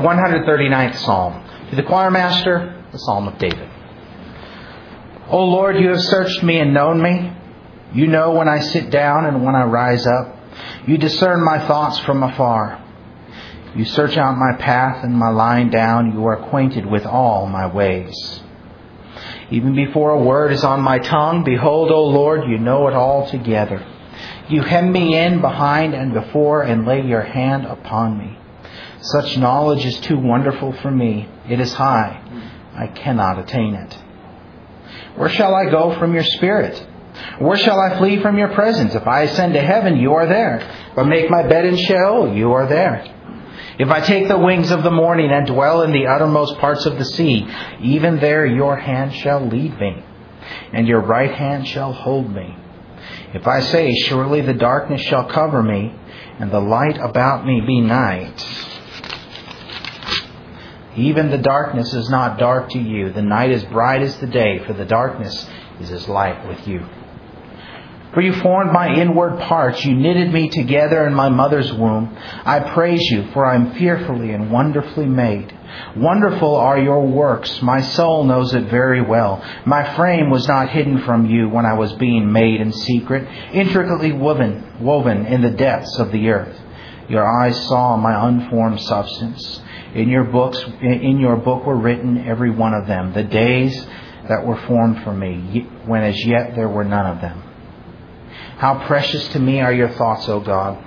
The 139th Psalm. To the choir master, the Psalm of David. O Lord, you have searched me and known me. You know when I sit down and when I rise up. You discern my thoughts from afar. You search out my path and my lying down. You are acquainted with all my ways. Even before a word is on my tongue, behold, O Lord, you know it all together. You hem me in behind and before and lay your hand upon me. Such knowledge is too wonderful for me. It is high. I cannot attain it. Where shall I go from your spirit? Where shall I flee from your presence? If I ascend to heaven, you are there. If I make my bed in Sheol, you are there. If I take the wings of the morning and dwell in the uttermost parts of the sea, even there your hand shall lead me, and your right hand shall hold me. If I say, surely the darkness shall cover me, and the light about me be night. Even the darkness is not dark to you. The night is bright as the day, for the darkness is as light with you. For you formed my inward parts. You knitted me together in my mother's womb. I praise you, for I am fearfully and wonderfully made. Wonderful are your works. My soul knows it very well. My frame was not hidden from you when I was being made in secret, intricately woven in the depths of the earth. Your eyes saw my unformed substance. In your book were written, every one of them, the days that were formed for me, when as yet there were none of them. How precious to me are your thoughts, O God.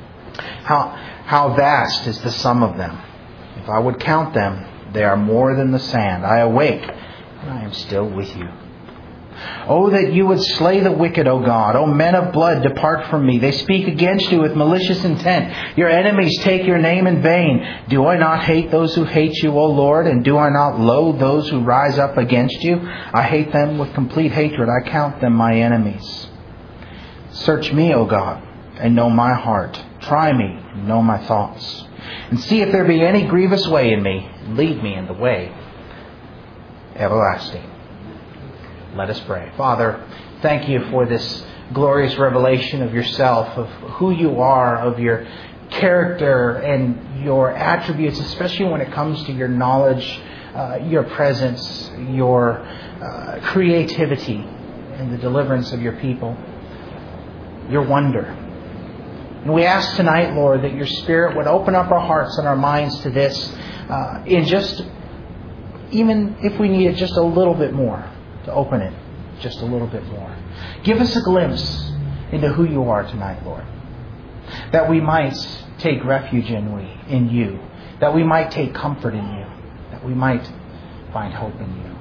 How vast is the sum of them. If I would count them, they are more than the sand. I awake, and I am still with you. Oh, that you would slay the wicked, O God. O men of blood, depart from me. They speak against you with malicious intent. Your enemies take your name in vain. Do I not hate those who hate you, O Lord? And do I not loathe those who rise up against you? I hate them with complete hatred. I count them my enemies. Search me, O God, and know my heart. Try me and know my thoughts. And see if there be any grievous way in me. And lead me in the way everlasting. Let us pray. Father, thank you for this glorious revelation of yourself, of who you are, of your character and your attributes, especially when it comes to your knowledge, your presence, your creativity, and the deliverance of your people, your wonder. And we ask tonight, Lord, that your Spirit would open up our hearts and our minds to this, in just, even if we need it just a little bit more, to open it just a little bit more. Give us a glimpse into who you are tonight, Lord. That we might take refuge in you. That we might take comfort in you. That we might find hope in you.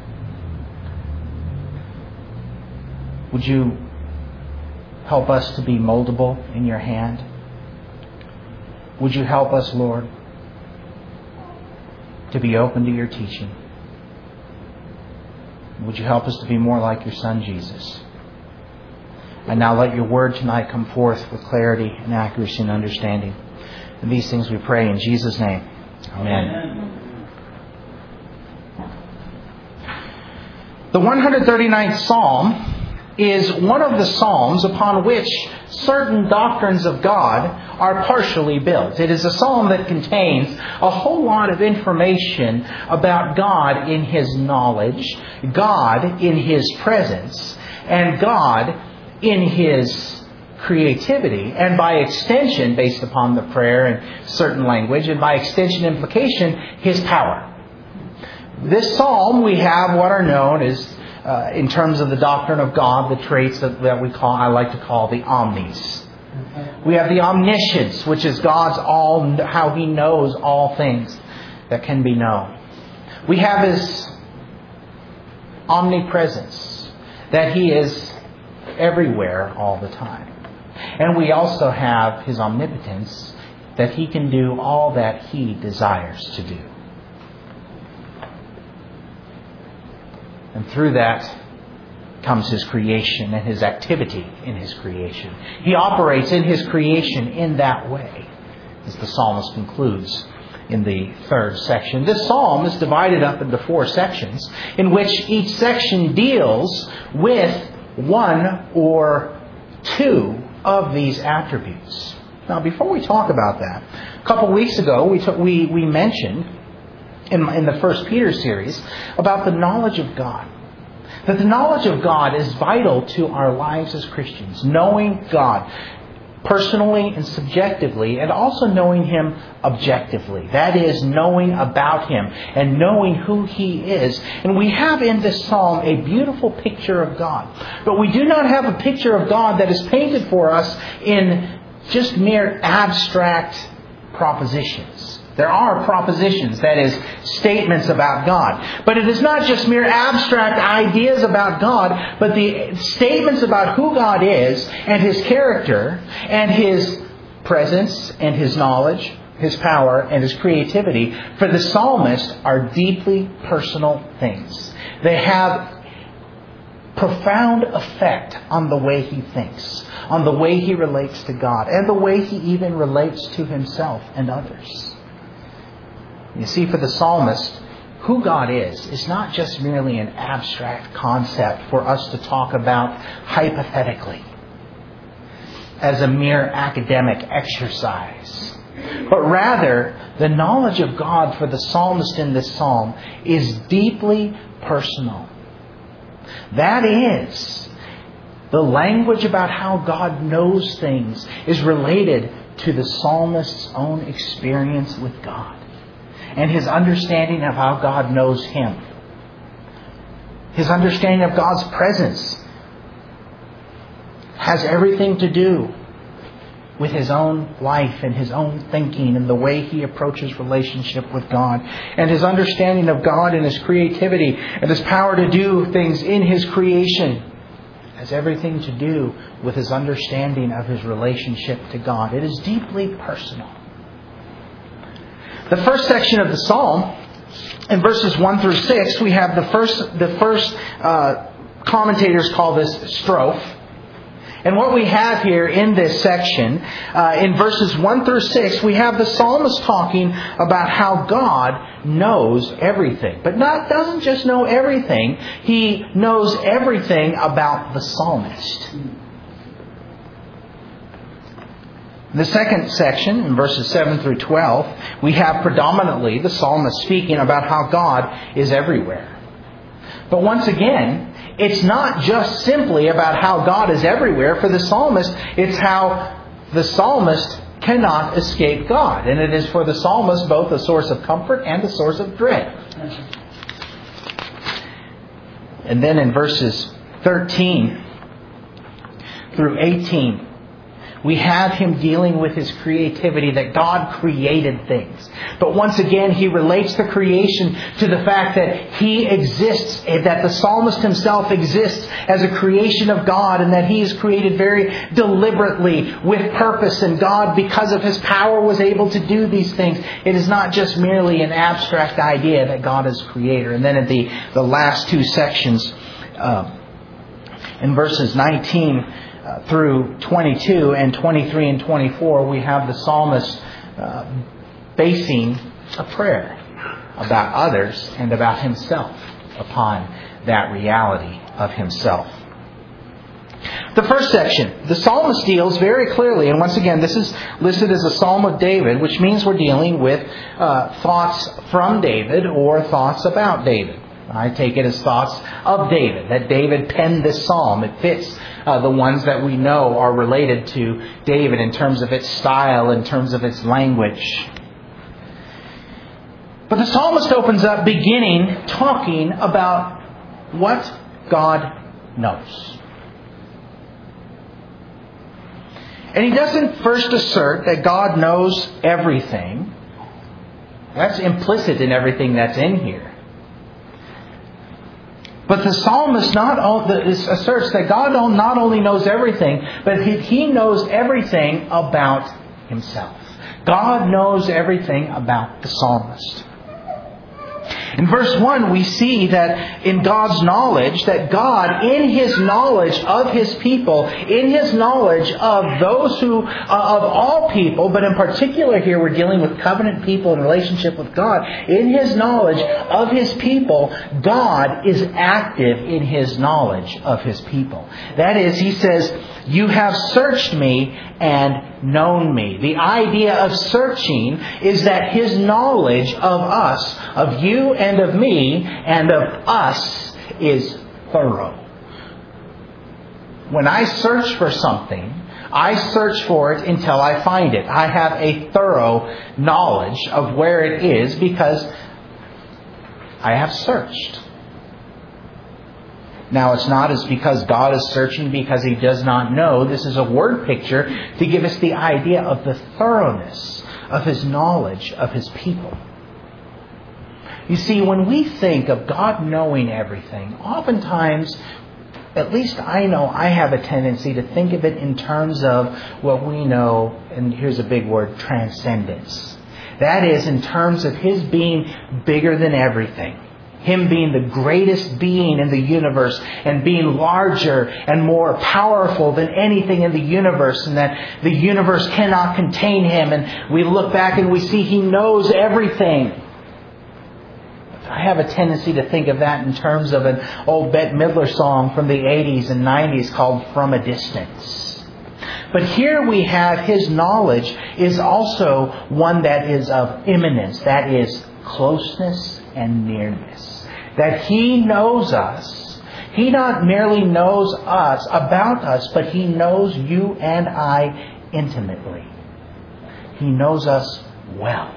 Would you help us to be moldable in your hand? Would you help us, Lord, to be open to your teaching? Would you help us to be more like your Son, Jesus? And now let your word tonight come forth with clarity and accuracy and understanding. And these things we pray in Jesus' name. Amen. The 139th Psalm is one of the Psalms upon which certain doctrines of God are partially built. It is a psalm that contains a whole lot of information about God in His knowledge, God in His presence, and God in His creativity, and by extension, based upon the prayer and certain language, and by extension implication, His power. This psalm, we have what are known as, in terms of the doctrine of God, the traits that I like to call the omnis. We have the omniscience, which is God's how He knows all things that can be known. We have His omnipresence, that He is everywhere all the time. And we also have His omnipotence, that He can do all that He desires to do. And through that comes His creation and His activity in His creation. He operates in His creation in that way, as the psalmist concludes in the third section. This psalm is divided up into 4 sections, in which each section deals with one or two of these attributes. Now, before we talk about that, a couple weeks ago we mentioned in the First Peter series about the knowledge of God. That the knowledge of God is vital to our lives as Christians. Knowing God personally and subjectively, and also knowing Him objectively. That is, knowing about Him and knowing who He is. And we have in this psalm a beautiful picture of God. But we do not have a picture of God that is painted for us in just mere abstract propositions. There are propositions, that is, statements about God. But it is not just mere abstract ideas about God, but the statements about who God is and His character and His presence and His knowledge, His power and His creativity, for the psalmist, are deeply personal things. They have profound effect on the way he thinks, on the way he relates to God, and the way he even relates to himself and others. You see, for the psalmist, who God is not just merely an abstract concept for us to talk about hypothetically as a mere academic exercise. But rather, the knowledge of God for the psalmist in this psalm is deeply personal. That is, the language about how God knows things is related to the psalmist's own experience with God and his understanding of how God knows him. His understanding of God's presence has everything to do with his own life and his own thinking and the way he approaches relationship with God. And his understanding of God and His creativity and His power to do things in His creation has everything to do with his understanding of his relationship to God. It is deeply personal. The first section of the Psalm, in verses 1 through 6, we have the first commentators call this strophe. And what we have here in this section, in verses 1 through 6, we have the psalmist talking about how God knows everything. But doesn't just know everything, He knows everything about the psalmist. In the second section, in verses 7 through 12, we have predominantly the psalmist speaking about how God is everywhere. But once again, it's not just simply about how God is everywhere for the psalmist. It's how the psalmist cannot escape God. And it is for the psalmist both a source of comfort and a source of dread. And then in verses 13 through 18, we have him dealing with his creativity, that God created things. But once again, he relates the creation to the fact that he exists, that the psalmist himself exists as a creation of God, and that he is created very deliberately with purpose. And God, because of His power, was able to do these things. It is not just merely an abstract idea that God is creator. And then in the last two sections, in verses 19 through 22 and 23 and 24, we have the psalmist basing a prayer about others and about himself upon that reality of himself. The first section, the psalmist deals very clearly, and once again, this is listed as a psalm of David, which means we're dealing with thoughts from David or thoughts about David. I take it as thoughts of David, that David penned this psalm. It fits the ones that we know are related to David in terms of its style, in terms of its language. But the psalmist opens up beginning talking about what God knows. And he doesn't first assert that God knows everything. That's implicit in everything that's in here. But the psalmist asserts that God not only knows everything, but He knows everything about Himself. God knows everything about the psalmist. In verse 1, we see that in God's knowledge, that God, in His knowledge of His people, in His knowledge of those of all people, but in particular here we're dealing with covenant people in relationship with God, in His knowledge of His people, God is active in His knowledge of His people. That is, He says, "You have searched me and known me. The idea of searching is that His knowledge of us, of you and of me and of us, is thorough. When I search for something, I search for it until I find it. I have a thorough knowledge of where it is because I have searched. Now, it's not as because God is searching because He does not know. This is a word picture to give us the idea of the thoroughness of His knowledge of His people. You see, when we think of God knowing everything, oftentimes, at least I know I have a tendency to think of it in terms of what we know, and here's a big word, transcendence. That is, in terms of His being bigger than everything. Him being the greatest being in the universe and being larger and more powerful than anything in the universe, and that the universe cannot contain Him. And we look back and we see He knows everything. I have a tendency to think of that in terms of an old Bette Midler song from the 80s and 90s called From a Distance. But here we have His knowledge is also one that is of immanence, that is closeness and nearness. That He knows us. He not merely knows us, about us, but He knows you and I intimately. He knows us well.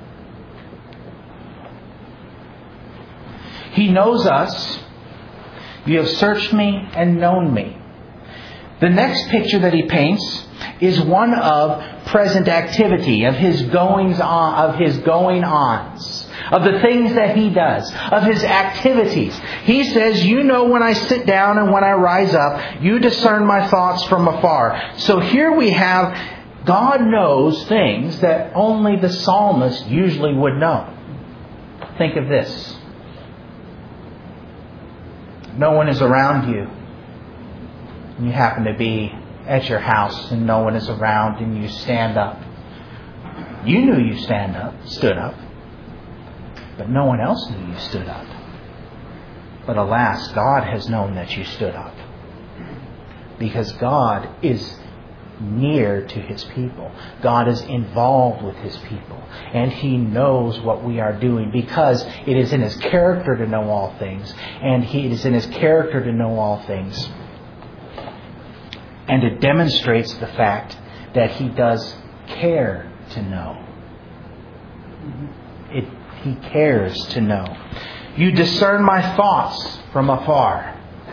He knows us. You have searched me and known me. The next picture that He paints is one of present activity, of His goings on, of His going-ons, of the things that He does, of His activities. He says, you know when I sit down and when I rise up, you discern my thoughts from afar. So here we have, God knows things that only the psalmist usually would know. Think of this. No one is around you. You happen to be at your house and no one is around and you stand up. You knew you stood up. But no one else knew you stood up. But alas, God has known that you stood up. Because God is near to His people. God is involved with His people. And He knows what we are doing because it is in His character to know all things. And it is in His character to know all things. And it demonstrates the fact that He does care to know. He cares to know. You discern my thoughts from afar.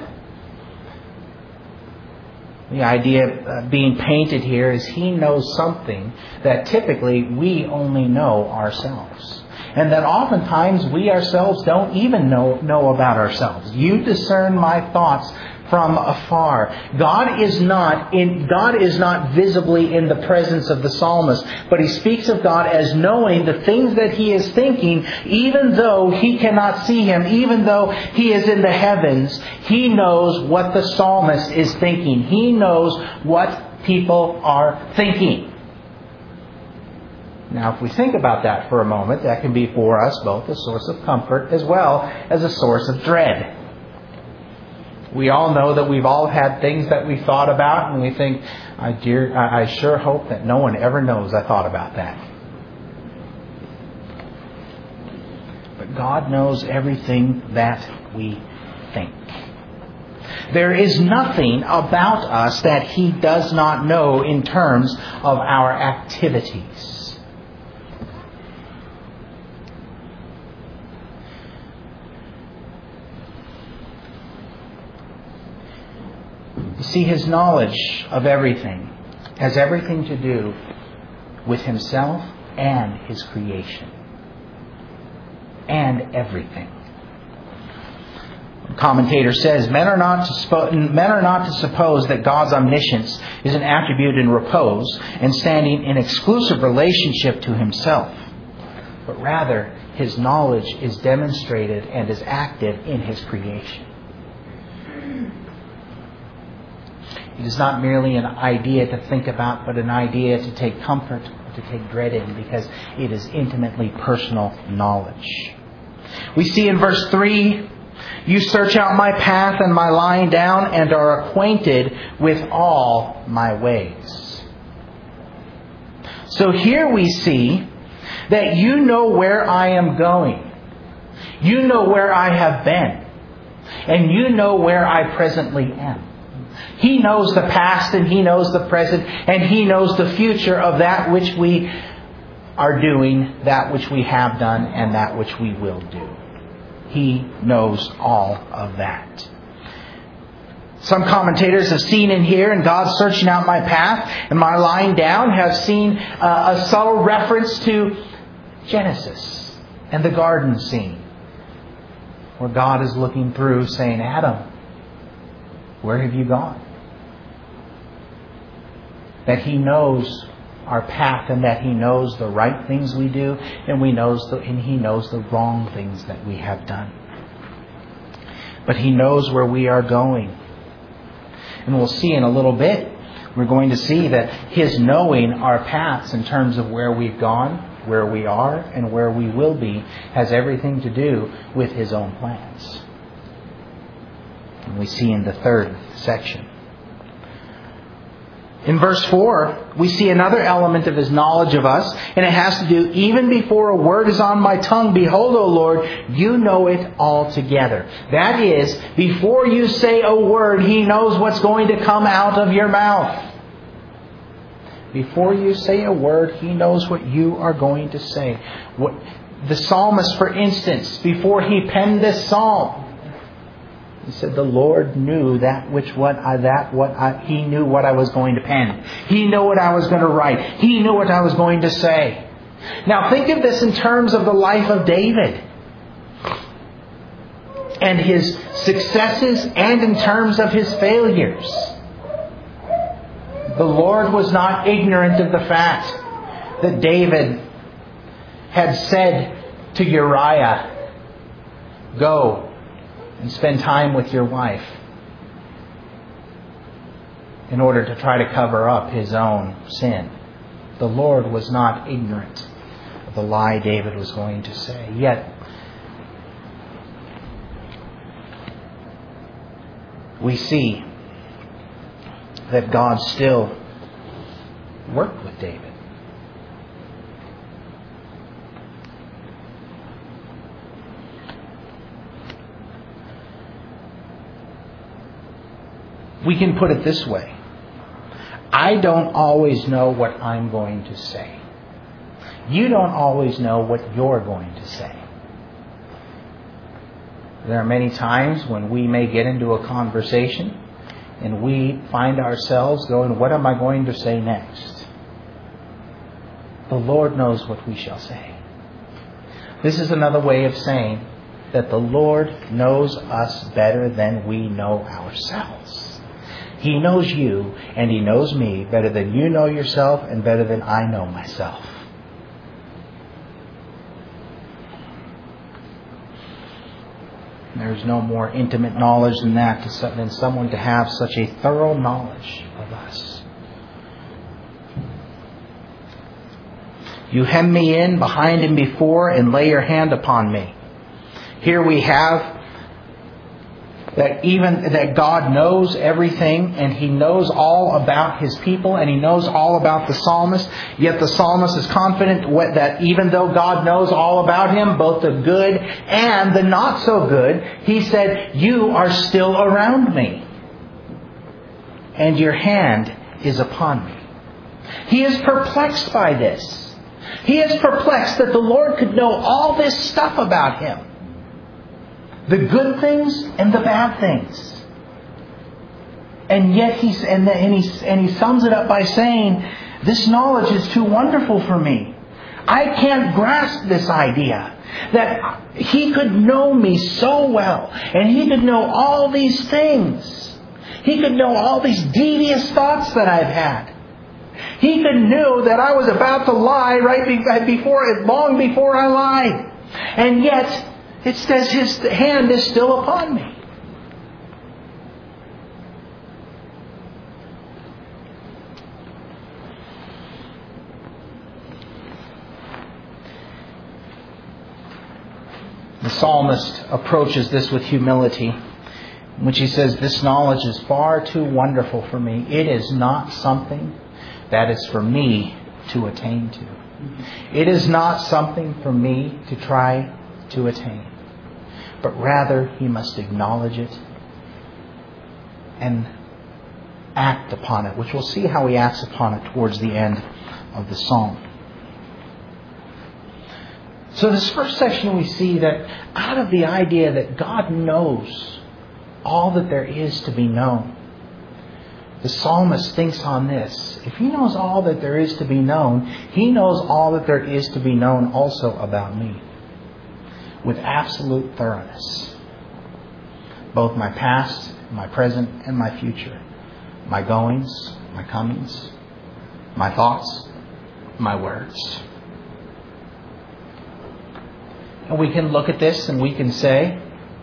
The idea being painted here is He knows something that typically we only know ourselves. And that oftentimes we ourselves don't even know about ourselves. You discern my thoughts from afar. God is not visibly in the presence of the psalmist, but he speaks of God as knowing the things that he is thinking, even though he cannot see him, even though he is in the heavens. He knows what the psalmist is thinking. He knows what people are thinking. Now, if we think about that for a moment, that can be for us both a source of comfort as well as a source of dread. We all know that we've all had things that we thought about and we think, I sure hope that no one ever knows I thought about that. But God knows everything that we think. There is nothing about us that He does not know in terms of our activities. See, His knowledge of everything has everything to do with Himself and His creation. And everything. A commentator says, men are not to suppose that God's omniscience is an attribute in repose and standing in exclusive relationship to Himself. But rather, His knowledge is demonstrated and is active in His creation. It is not merely an idea to think about, but an idea to take comfort, to take dread in, because it is intimately personal knowledge. We see in verse 3, you search out my path and my lying down and are acquainted with all my ways. So here we see that you know where I am going. You know where I have been. And you know where I presently am. He knows the past and He knows the present and He knows the future of that which we are doing, that which we have done, and that which we will do. He knows all of that. Some commentators have seen in here, and God searching out my path and my lying down, have seen a subtle reference to Genesis and the garden scene, where God is looking through saying, Adam, where have you gone? That He knows our path and that He knows the right things we do and He knows the wrong things that we have done. But He knows where we are going. And we'll see in a little bit, we're going to see that His knowing our paths in terms of where we've gone, where we are, and where we will be has everything to do with His own plans. And we see in the third section. In verse 4, we see another element of His knowledge of us, and it has to do, even before a word is on my tongue, behold, O Lord, you know it altogether. That is, before you say a word, He knows what's going to come out of your mouth. Before you say a word, He knows what you are going to say. The psalmist, for instance, before he penned this psalm, he said, the Lord knew He knew what I was going to pen. He knew what I was going to write. He knew what I was going to say. Now think of this in terms of the life of David and his successes and in terms of his failures. The Lord was not ignorant of the fact that David had said to Uriah, go and spend time with your wife, in order to try to cover up his own sin. The Lord was not ignorant of the lie David was going to say. Yet, we see that God still worked with David. We can put it this way. I don't always know what I'm going to say. You don't always know what you're going to say. There are many times when we may get into a conversation and we find ourselves going, what am I going to say next? The Lord knows what we shall say. This is another way of saying that the Lord knows us better than we know ourselves. He knows you and He knows me better than you know yourself and better than I know myself. There's no more intimate knowledge than that, than someone to have such a thorough knowledge of us. You hem me in behind and before and lay your hand upon me. Here we have that God knows everything and He knows all about His people and He knows all about the psalmist. Yet the psalmist is confident that even though God knows all about him, both the good and the not so good, he said, you are still around me and your hand is upon me. He is perplexed by this. He is perplexed that the Lord could know all this stuff about him. The good things and the bad things. And yet he sums it up by saying, this knowledge is too wonderful for me. I can't grasp this idea that He could know me so well and He could know all these things. He could know all these devious thoughts that I've had. He could know that I was about to lie long before I lied. And yet it says His hand is still upon me. The psalmist approaches this with humility, in which he says, this knowledge is far too wonderful for me. It is not something that is for me to attain to. It is not something for me to try to attain, but rather he must acknowledge it and act upon it, which we'll see how he acts upon it towards the end of the psalm. So this first section we see that out of the idea that God knows all that there is to be known, the psalmist thinks on this. If he knows all that there is to be known, he knows all that there is to be known also about me. With absolute thoroughness. Both my past, my present, and my future. My goings, my comings, my thoughts, my words. And we can look at this and we can say,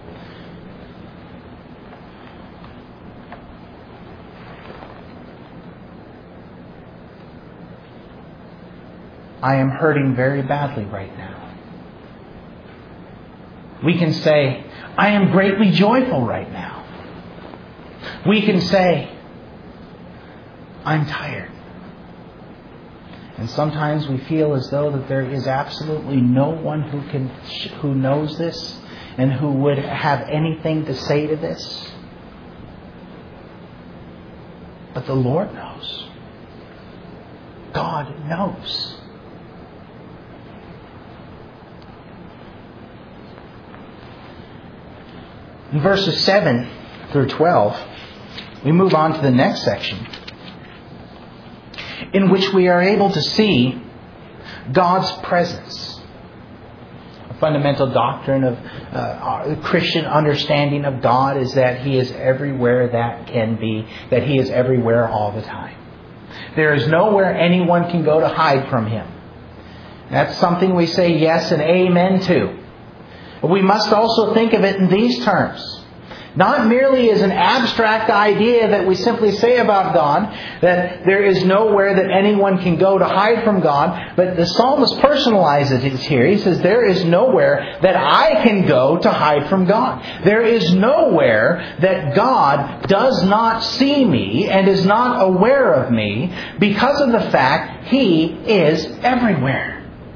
I am hurting very badly right now. We can say, I am greatly joyful right now. We can say, I'm tired. And sometimes we feel as though that there is absolutely no one who knows this and who would have anything to say to this. But the Lord knows. God knows. In verses 7 through 12, we move on to the next section, in which we are able to see God's presence. A fundamental doctrine of Christian understanding of God is that He is everywhere that can be, that He is everywhere all the time. There is nowhere anyone can go to hide from Him. That's something we say yes and amen to. But we must also think of it in these terms. Not merely as an abstract idea that we simply say about God, that there is nowhere that anyone can go to hide from God, but the psalmist personalizes it here. He says, there is nowhere that I can go to hide from God. There is nowhere that God does not see me and is not aware of me because of the fact He is everywhere.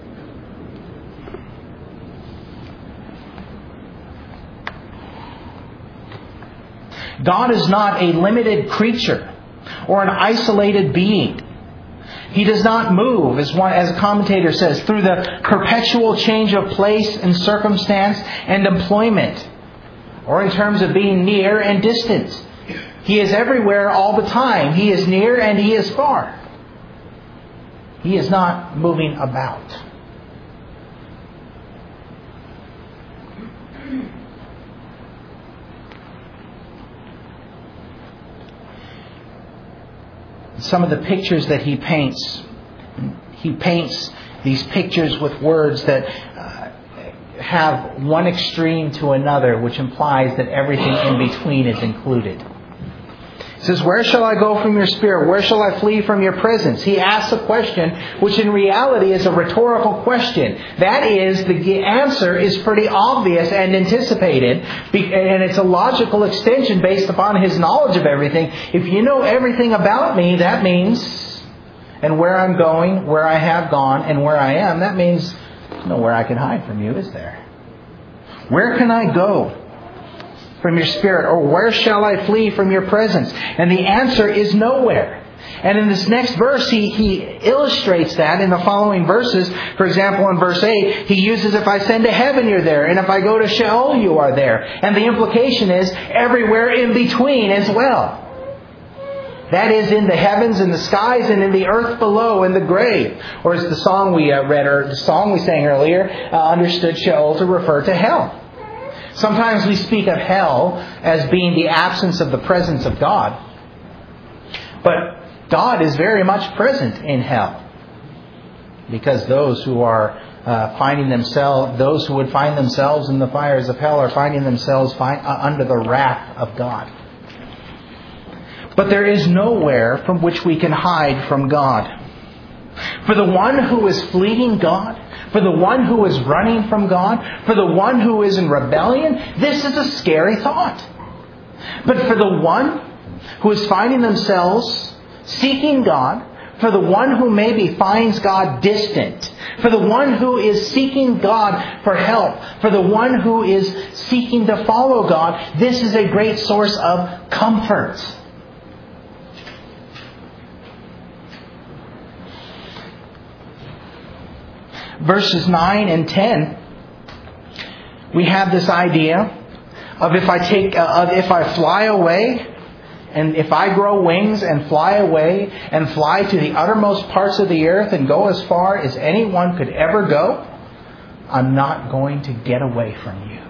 God is not a limited creature or an isolated being. He does not move, as a commentator says, through the perpetual change of place and circumstance and employment, or in terms of being near and distant. He is everywhere all the time. He is near and He is far. He is not moving about. Some of the pictures that he paints these pictures with words that have one extreme to another, which implies that everything in between is included. He says, where shall I go from your spirit? Where shall I flee from your presence? He asks a question which in reality is a rhetorical question. That is, the answer is pretty obvious and anticipated, and it's a logical extension based upon his knowledge of everything. If you know everything about me, that means, and where I'm going, where I have gone, and where I am, that means there's nowhere I can hide from you, is there? Where can I go from your spirit? Or where shall I flee from your presence? And the answer is nowhere. And in this next verse, he illustrates that in the following verses. For example, in verse 8, he uses, if I ascend to heaven, you're there. And if I go to Sheol, you are there. And the implication is everywhere in between as well. That is, in the heavens, in the skies, and in the earth below, in the grave. Or as the song we read, or the song we sang earlier, understood Sheol to refer to hell. Sometimes we speak of hell as being the absence of the presence of God. But God is very much present in hell. Because those who are those who would find themselves in the fires of hell are finding themselves under the wrath of God. But there is nowhere from which we can hide from God. For the one who is fleeing God, for the one who is running from God, for the one who is in rebellion, this is a scary thought. But for the one who is finding themselves seeking God, For the one who maybe finds God distant. For the one who is seeking God for help. For the one who is seeking to follow God. This is a great source of comfort. Verses 9 and 10, we have this idea of if I fly away, and if I grow wings and fly away and fly to the uttermost parts of the earth and go as far as anyone could ever go, I'm not going to get away from you.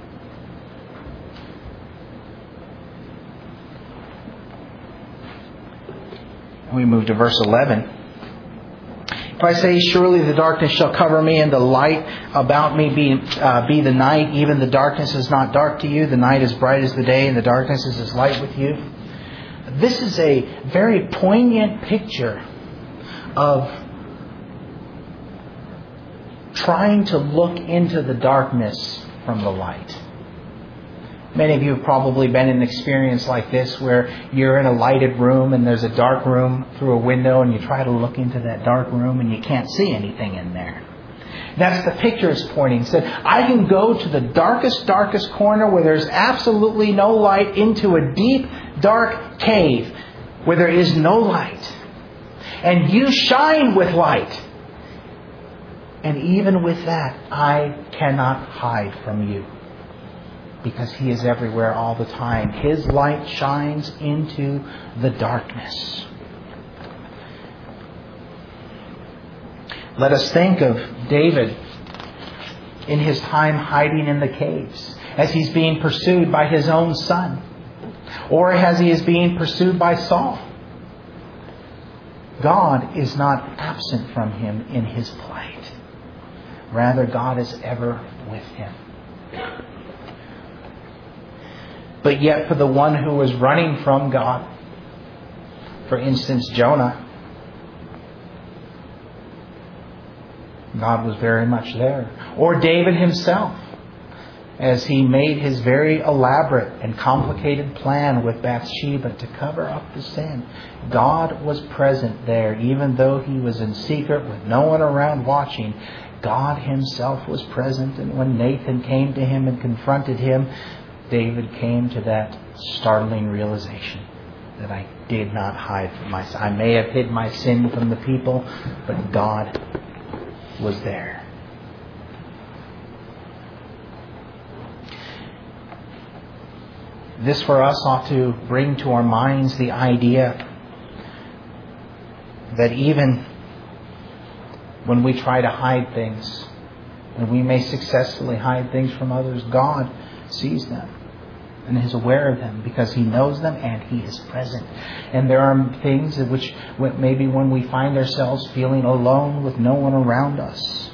We move to verse 11. If I say, surely the darkness shall cover me, and the light about me be the night, even the darkness is not dark to you. The night is bright as the day, and the darkness is as light with you. This is a very poignant picture of trying to look into the darkness from the light. Many of you have probably been in an experience like this where you're in a lighted room and there's a dark room through a window, and you try to look into that dark room and you can't see anything in there. That's the picture it's pointing. It said, I can go to the darkest corner where there's absolutely no light, into a deep, dark cave where there is no light. And you shine with light. And even with that, I cannot hide from you. Because He is everywhere all the time. His light shines into the darkness. Let us think of David in his time hiding in the caves, as he's being pursued by his own son, or as he is being pursued by Saul. God is not absent from him in his plight. Rather, God is ever with him. But yet for the one who was running from God, for instance, Jonah, God was very much there. Or David himself, as he made his very elaborate and complicated plan with Bathsheba to cover up the sin. God was present there, even though he was in secret with no one around watching. God Himself was present, and when Nathan came to him and confronted him, David came to that startling realization that I did not hide from my sin. I may have hid my sin from the people, but God was there. This for us ought to bring to our minds the idea that even when we try to hide things, and we may successfully hide things from others, God sees them and is aware of them because He knows them and He is present. And there are things in which maybe when we find ourselves feeling alone with no one around us,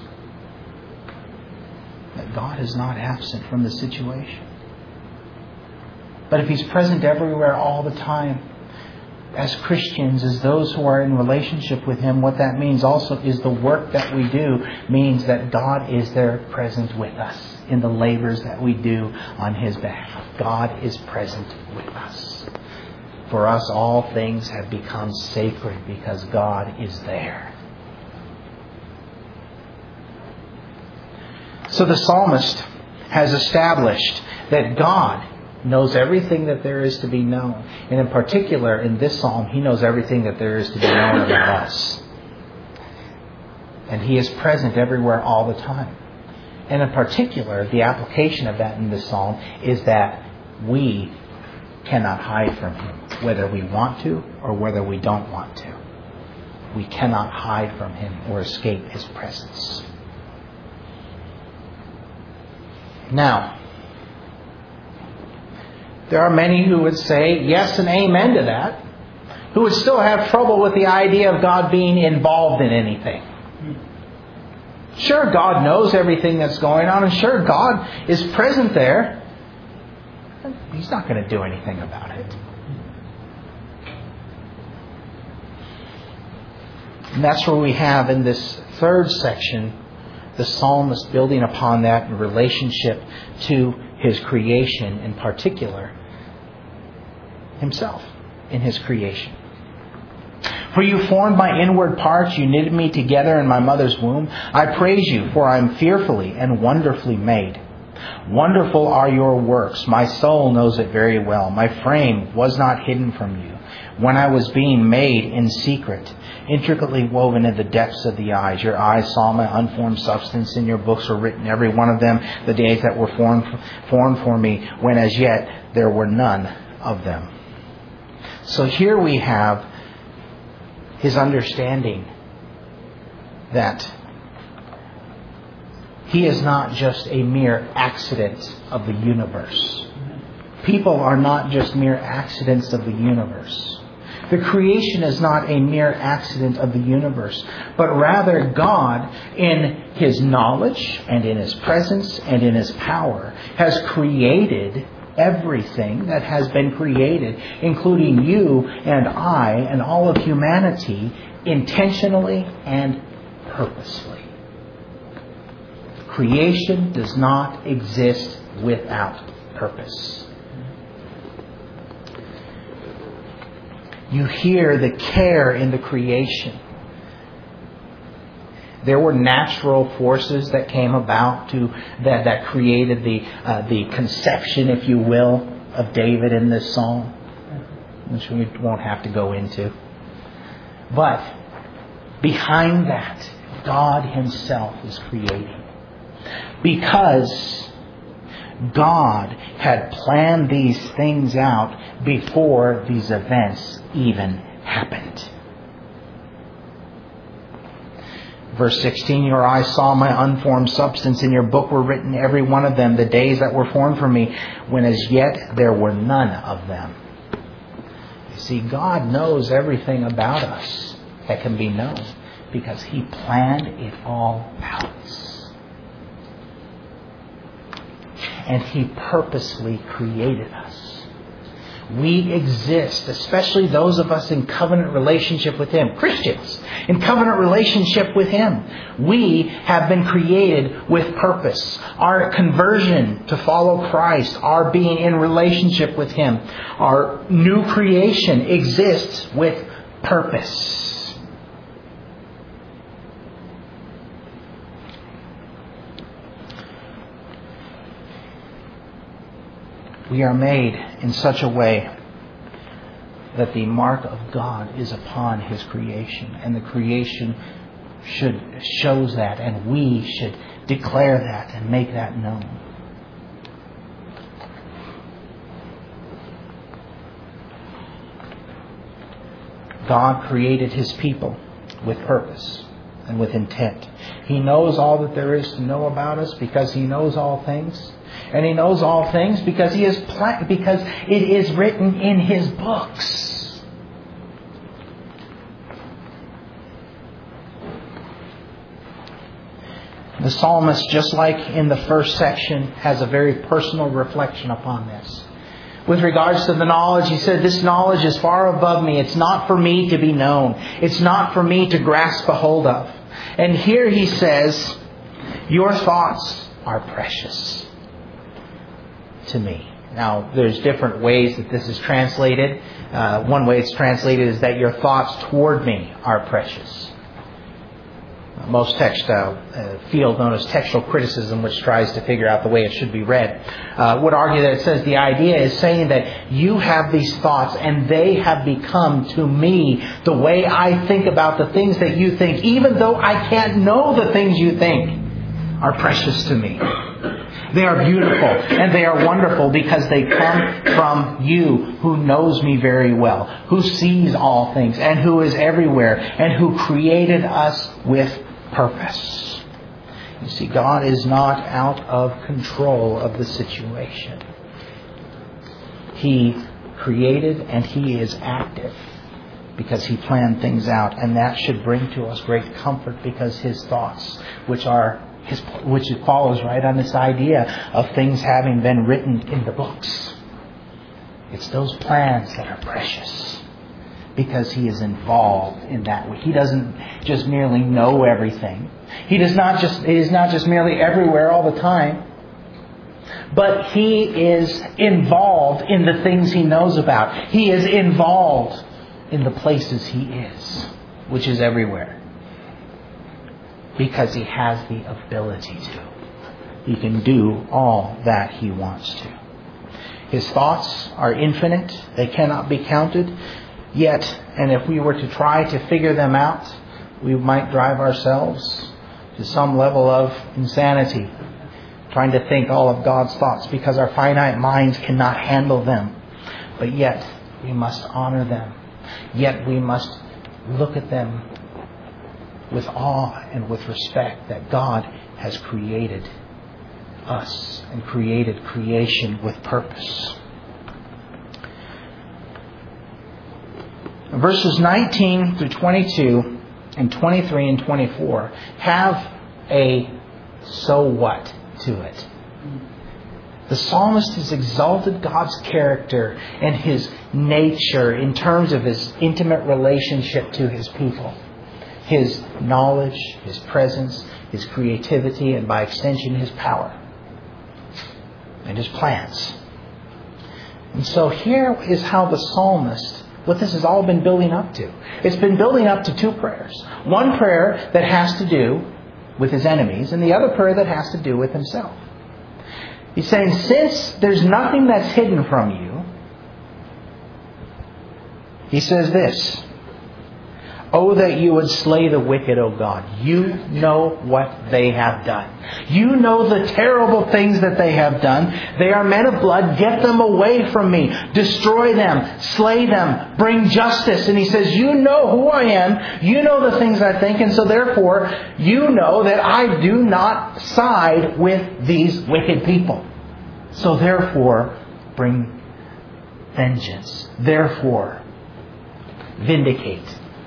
that God is not absent from the situation. But if He's present everywhere all the time, as Christians, as those who are in relationship with Him, what that means also is the work that we do means that God is there present with us in the labors that we do on His behalf. God is present with us. For us, all things have become sacred because God is there. So the psalmist has established that God knows everything that there is to be known. And in particular, in this psalm, He knows everything that there is to be known about us. And He is present everywhere all the time. And in particular, the application of that in this psalm is that we cannot hide from Him, whether we want to or whether we don't want to. We cannot hide from Him or escape His presence. Now, there are many who would say yes and amen to that, who would still have trouble with the idea of God being involved in anything. Sure, God knows everything that's going on, and sure, God is present there. He's not going to do anything about it. And that's where we have in this third section the psalmist building upon that in relationship to his creation, in particular himself in His creation. For you formed my inward parts, you knitted me together in my mother's womb. I praise you, for I am fearfully and wonderfully made. Wonderful are your works. My soul knows it very well. My frame was not hidden from you when I was being made in secret, intricately woven in the depths of the eyes. Your eyes saw my unformed substance, and your books were written, every one of them, the days that were formed for me, when as yet there were none of them. So here we have his understanding that he is not just a mere accident of the universe. People are not just mere accidents of the universe. The creation is not a mere accident of the universe, but rather God, in His knowledge and in His presence and in His power, has created everything that has been created, including you and I and all of humanity, intentionally and purposely. Creation does not exist without purpose. You hear the care in the creation. There were natural forces that came about that created the conception, if you will, of David in this psalm, which we won't have to go into. But behind that, God Himself is creating. Because God had planned these things out before these events even happened. Verse 16, your eyes saw my unformed substance. In your book were written, every one of them, the days that were formed for me, when as yet there were none of them. You see, God knows everything about us that can be known because He planned it all out. And He purposely created us. We exist, especially those of us in covenant relationship with Him. Christians, in covenant relationship with Him. We have been created with purpose. Our conversion to follow Christ, our being in relationship with Him, our new creation exists with purpose. We are made in such a way that the mark of God is upon His creation. And the creation shows that, and we should declare that and make that known. God created His people with purpose and with intent. He knows all that there is to know about us because He knows all things. And He knows all things because because it is written in His books. The psalmist, just like in the first section, has a very personal reflection upon this. With regards to the knowledge, he said, this knowledge is far above me. It's not for me to be known. It's not for me to grasp a hold of. And here he says, your thoughts are precious to me. Now, there's different ways that this is translated. One way it's translated is that your thoughts toward me are precious. Most text field known as textual criticism, which tries to figure out the way it should be read, would argue that it says the idea is saying that you have these thoughts and they have become to me the way I think about the things that you think, even though I can't know the things you think, are precious to me. They are beautiful and they are wonderful because they come from you who knows me very well, who sees all things and who is everywhere and who created us with purpose. You see, God is not out of control of the situation. He created and He is active because He planned things out, and that should bring to us great comfort because His thoughts, which follows right on this idea of things having been written in the books. It's those plans that are precious because He is involved in that. He doesn't just merely know everything. He is not just merely everywhere all the time. But He is involved in the things He knows about. He is involved in the places He is, which is everywhere. Because He has the ability to. He can do all that He wants to. His thoughts are infinite. They cannot be counted. Yet, and if we were to try to figure them out, we might drive ourselves to some level of insanity, trying to think all of God's thoughts, because our finite minds cannot handle them. But yet, we must honor them. Yet we must look at them with awe and with respect that God has created us and created creation with purpose. Verses 19 through 22 and 23 and 24 have a so what to it. The psalmist has exalted God's character and His nature in terms of His intimate relationship to His people. His knowledge, His presence, His creativity, and by extension His power and His plans. And so here is how the psalmist, what this has all been building up to. It's been building up to two prayers. One prayer that has to do with his enemies, and the other prayer that has to do with himself. He's saying, since there's nothing that's hidden from you, he says this: "Oh, that you would slay the wicked, O God. You know what they have done. You know the terrible things that they have done. They are men of blood. Get them away from me. Destroy them. Slay them. Bring justice." And he says, you know who I am. You know the things I think. And so therefore, you know that I do not side with these wicked people. So therefore, bring vengeance. Therefore, vindicate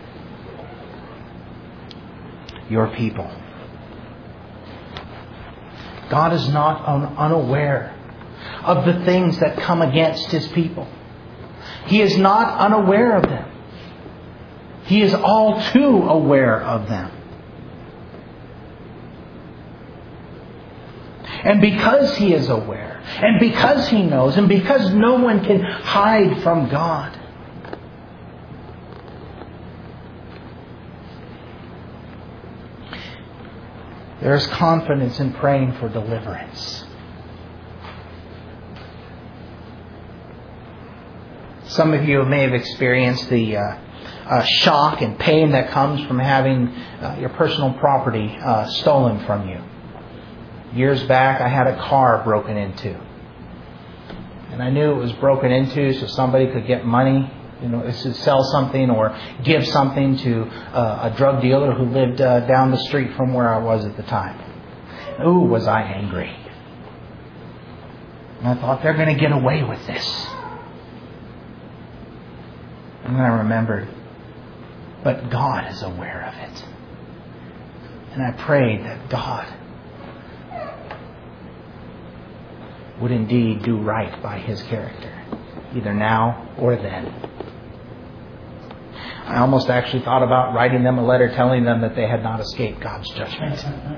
your people. God is not unaware of the things that come against His people. He is not unaware of them. He is all too aware of them. And because He is aware, and because He knows, and because no one can hide from God, there is confidence in praying for deliverance. Some of you may have experienced the shock and pain that comes from having your personal property stolen from you. Years back, I had a car broken into. And I knew it was broken into so somebody could get money, to sell something or give something to a drug dealer who lived down the street from where I was at the time. Ooh, was I angry. And I thought, they're going to get away with this. And then I remembered, but God is aware of it. And I prayed that God would indeed do right by His character, either now or then. I almost actually thought about writing them a letter telling them that they had not escaped God's judgment.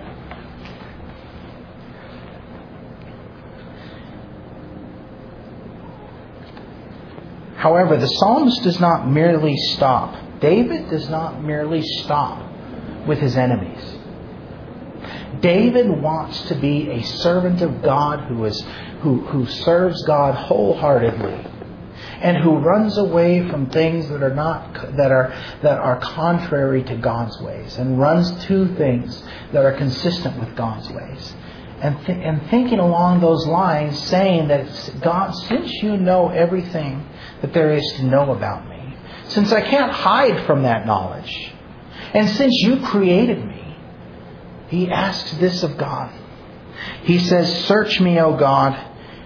However, the psalmist does not merely stop. David does not merely stop with his enemies. David wants to be a servant of God who serves God wholeheartedly, and who runs away from things that are contrary to God's ways, and runs to things that are consistent with God's ways. And thinking along those lines, saying that, God, since you know everything that there is to know about me, since I can't hide from that knowledge, and since you created me, he asks this of God. He says, "Search me, O God.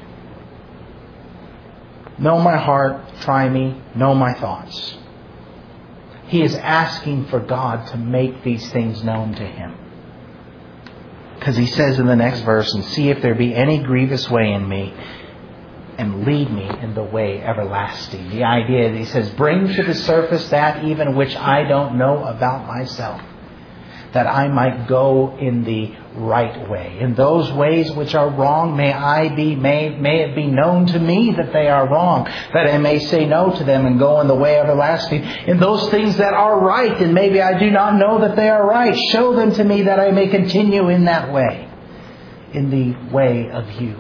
Know my heart, try me, know my thoughts." He is asking for God to make these things known to him. Because he says in the next verse, "And see if there be any grievous way in me, and lead me in the way everlasting." The idea that he says, bring to the surface that even which I don't know about myself. that I might go in the right way. In those ways which are wrong, may it be known to me that they are wrong, that I may say no to them and go in the way everlasting. In those things that are right, and maybe I do not know that they are right, show them to me that I may continue in that way, in the way of you.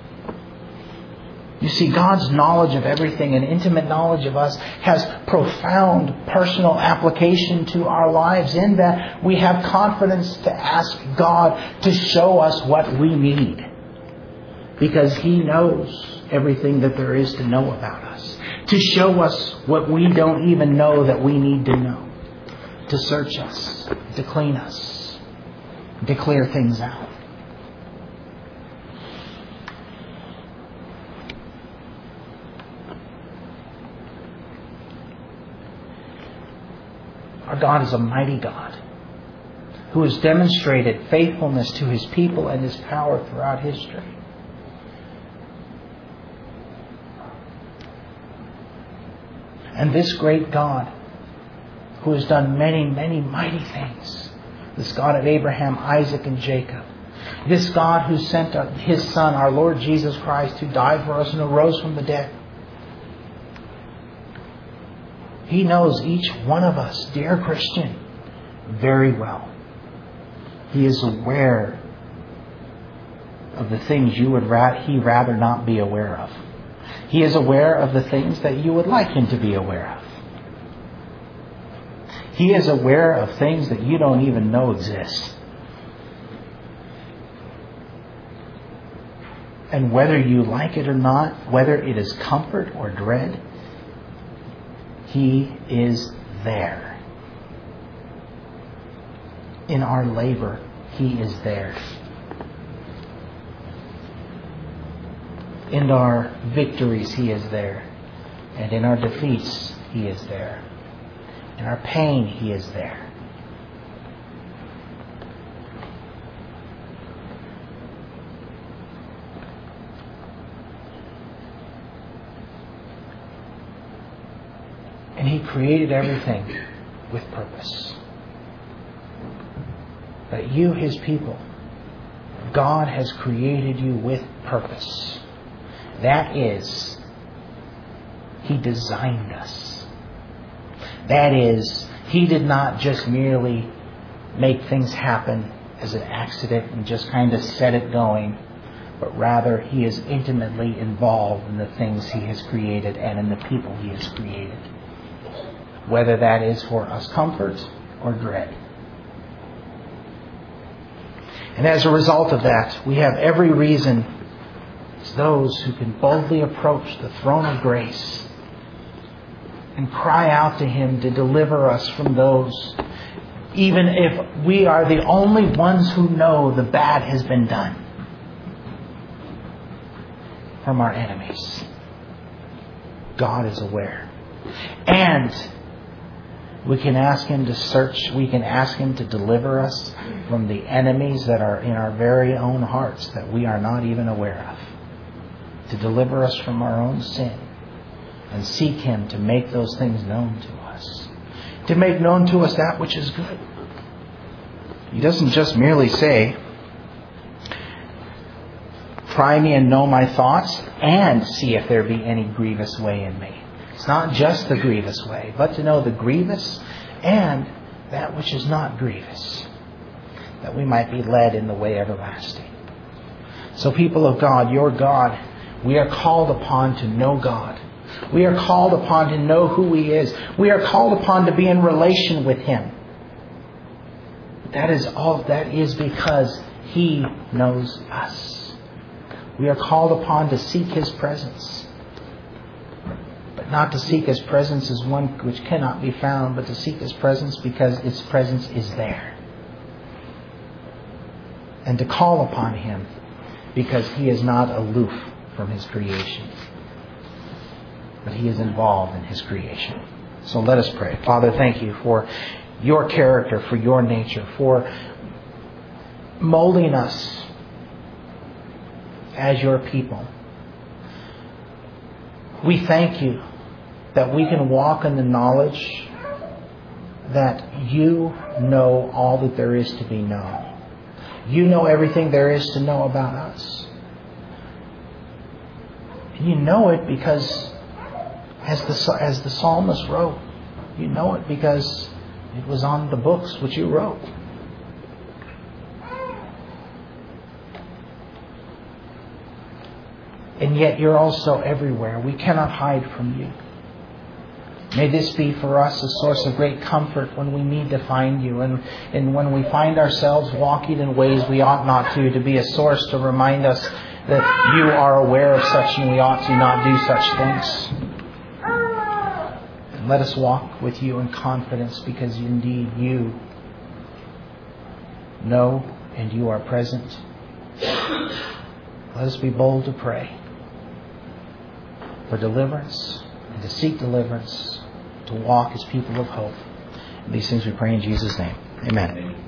You see, God's knowledge of everything and intimate knowledge of us has profound personal application to our lives, in that we have confidence to ask God to show us what we need, because He knows everything that there is to know about us, to show us what we don't even know that we need to know, to search us, to clean us, to clear things out. Our God is a mighty God who has demonstrated faithfulness to His people and His power throughout history. And this great God, who has done many, many mighty things, this God of Abraham, Isaac, and Jacob, this God who sent His Son, our Lord Jesus Christ, who died for us and arose from the dead, He knows each one of us, dear Christian, very well. He is aware of the things He'd rather not be aware of. He is aware of the things that you would like Him to be aware of. He is aware of things that you don't even know exist. And whether you like it or not, whether it is comfort or dread, He is there. In our labor, He is there. In our victories, He is there. And in our defeats, He is there. In our pain, He is there. And He created everything with purpose. But you, His people, God has created you with purpose. That is, He designed us. That is, He did not just merely make things happen as an accident and just kind of set it going, but rather He is intimately involved in the things He has created and in the people He has created. Whether that is for us comfort or dread. And as a result of that, we have every reason as those who can boldly approach the throne of grace and cry out to Him to deliver us from those, even if we are the only ones who know the bad has been done, from our enemies. God is aware. And we can ask Him to search. We can ask Him to deliver us from the enemies that are in our very own hearts that we are not even aware of. To deliver us from our own sin. And seek Him to make those things known to us. To make known to us that which is good. He doesn't just merely say, try me and know my thoughts and see if there be any grievous way in me. It's not just the grievous way, but to know the grievous and that which is not grievous, that we might be led in the way everlasting. So people of God, your God, we are called upon to know God. We are called upon to know who He is. We are called upon to be in relation with Him. That is because He knows us. We are called upon to seek His presence. But not to seek His presence as one which cannot be found, but to seek His presence because His presence is there. And to call upon Him because He is not aloof from His creation, but He is involved in His creation. So let us pray. Father, thank You for Your character, for Your nature, for molding us as Your people. We thank You that we can walk in the knowledge that you know all that there is to be known. You know everything there is to know about us. And you know it because, as the psalmist wrote, you know it because it was on the books which you wrote. And yet you're also everywhere. We cannot hide from you. May this be for us a source of great comfort when we need to find you, and when we find ourselves walking in ways we ought not to be a source to remind us that you are aware of such and we ought to not do such things. And let us walk with you in confidence, because indeed you know and you are present. Let us be bold to pray for deliverance and to seek deliverance, to walk as people of hope. These things we pray in Jesus' name. Amen.